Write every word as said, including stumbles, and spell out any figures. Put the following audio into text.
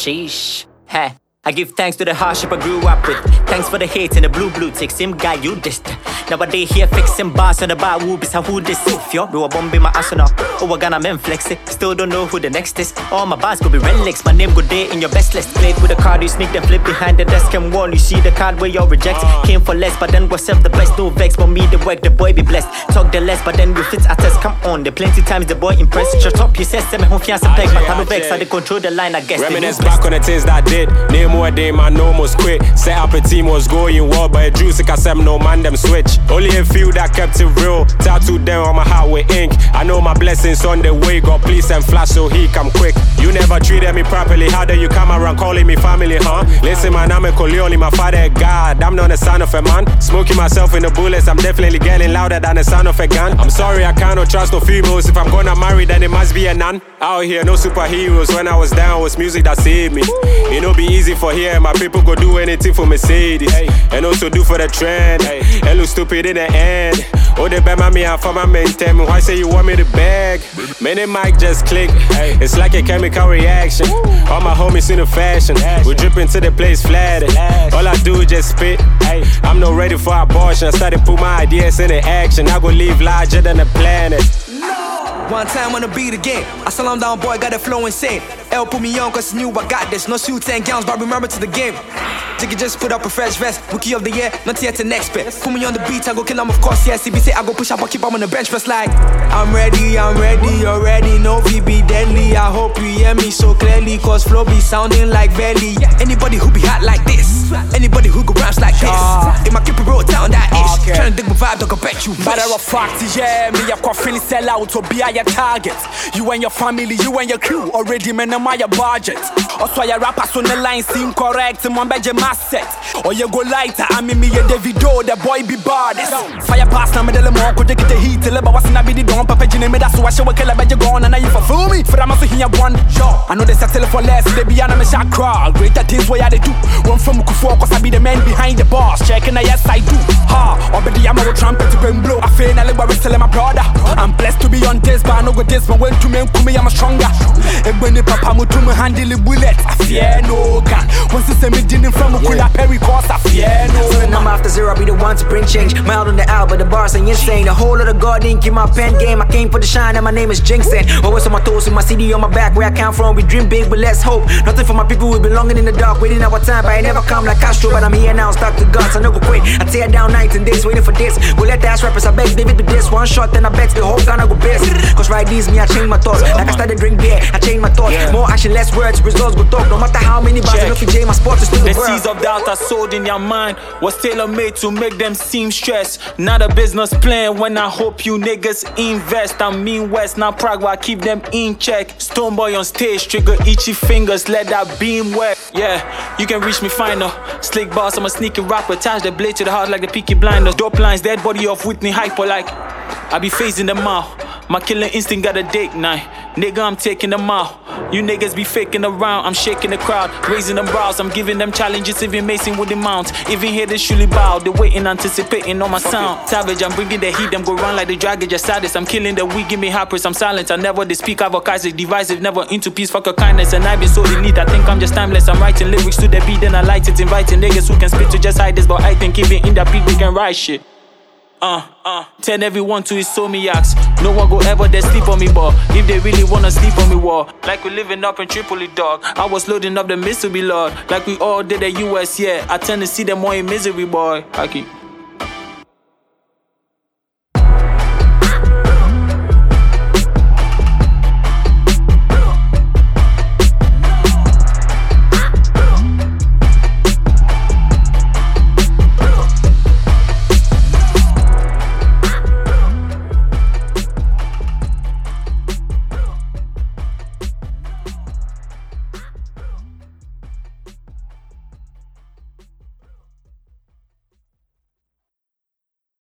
Sheesh. Hey. I give thanks to the hardship I grew up with. Thanks for the hate and the blue blue tick. Same guy you dissed. Nowadays here fixing bars on the bar whoopies. How who this if yo? Do a bomb in my arsenal. Oh, I gonna men flex it. Still don't know who the next is. All my bars could be relics. My name good day in your best list. Played with a card, you sneak then flip behind the desk and wall. You see the card where you're rejected. Came for less, but then was self the best. No vex, but me the work, the boy be blessed. Talk the less, but then we fit at us. Come on, the plenty times the boy impressed. Shut up, you said seven home fiance peg. But I no vex, I they control the line, I guess. Reminisce back on the things that did. Name more day, my no almost quit. Set up a team, was going well, but it drew sick as them, no man them switch. Only a few that kept it real. Tattooed them on my heart with ink. I know my blessings on the way. God please and flash so he come quick. You never treated me properly. How do you come around calling me family, huh? Listen, man, I'm a Corleone, my father God. I'm not the son of a man. Smoking myself in the bullets, I'm definitely getting louder than the sound of a gun. I'm sorry, I cannot trust no females. If I'm gonna marry, then it must be a nun. Out here, no superheroes. When I was down, it was music that saved me. It no be easy for here, my people go do anything for Mercedes, hey. And also do for the trend, hey. And look stupid in the end. Oh, they bet me and for my main tell me why say you want me to beg? Many mic just click, hey. It's like a chemical reaction. All my homies in the fashion, we drip into the place flattered. All I do is just spit, hey. I'm not ready for abortion. I started put my ideas into action. I go live larger than the planet. One time on the beat again, I slow him down, boy, got the flow insane. L put me on cause he knew I got this. No suits and gowns, but remember to the game. Jiggy just put up a fresh vest. Rookie of the year, not yet an expert. Put me on the beat, I go kill him, of course, yes. C B say I go push up, I keep him on the bench press like I'm ready, I'm ready, already. No V be deadly. I hope you hear me so clearly, cause flow be sounding like belly. Anybody who be hot like this, anybody who go raps like this, uh, if my keep it roll down that ish, okay. Tryna dig my vibe, dog, I bet you wish. Matter of fact, yeah, me a coffin sell out to be your target. You and your family, you and your crew already minimize your budget. Also your rappers on the line seem correct. Man beje set. Or you go lighter, I mean me a Davido, the boy be baddest. Fire pass na me dele mo ko dig the heat. Tell about what's na be the don papa jine me that's why she will kill a beje gone and you for fool me. For I'm also here one. I know they settle for less, they be on me shot crawl. Greater things what they do. One from Kufu cause I be the man behind the boss. Checking the yes I do. Ha, or be the ammo trumpet to bring blow. I feel I live with selling my brother. I'm blessed to be on this, but I know with this, but when to me me I'm stronger. And when the papa mo to me handle the bullet, I fear no gun. Once it's a meeting from a cool Perry course, I fear no. So I'm after zero, I'll be the one to bring change. Mild on the hour, but the bars ain't insane. The whole of the god didn't keep my pen game. I came for the shine, and my name is Jinxen. Always on my toes with my C D on my back. Where I come from, we dream big, but let's hope. Nothing for my people, we belonging in the dark, waiting our time, but I never come like Castro. But I'm here now, stuck to guts, I never quit. I tear down nights and days, waiting for this. Go let the ass rappers, I beg David with this. One shot, then I bet the whole gonna go best. Cause right these me, I change my thoughts. Like I started drink beer, I change my thoughts. Yeah. More action, less words, results go talk. No matter how many bars, I know if you J, my sport is still the world. The seeds of doubt are sold in your mind was tailor-made to make them seem stressed. Not a business plan when I hope you niggas invest. I mean West, now Prague, I keep them in check. Stoneboy on stage, trigger itchy fingers, let that beam wet. Yeah, you can reach me finer. Slick boss, I'm a sneaky rapper. Attach the blade to the heart like the Peaky Blinders. Dope lines, dead body of Whitney hyper like I be phasing them out. My killer instinct got a date night. Nigga, I'm taking them out. You niggas be faking around. I'm shaking the crowd, raising them brows. I'm giving them challenges, even Mason with the mount. Even here they surely bow. They waiting, anticipating on my sound. Savage, I'm bringing the heat. Them go run like the dragon, just saddest. I'm killing the weak, give me hypers. I'm silent, I never they speak. Avocatic, divisive, never into peace. Fuck a kindness, and I've been so in need. I think I'm just timeless. I'm writing lyrics to the beat, then I light it. Inviting niggas who can spit to just hide this. But I think even in that beat, we can write shit. Uh, uh, tell everyone to his somiacs. No one go ever they sleep on me, but if they really wanna sleep on me, war. Like we living up in Tripoli, dog. I was loading up the mystery, Lord. Like we all did at U S, yeah. I tend to see them more in misery, boy. I keep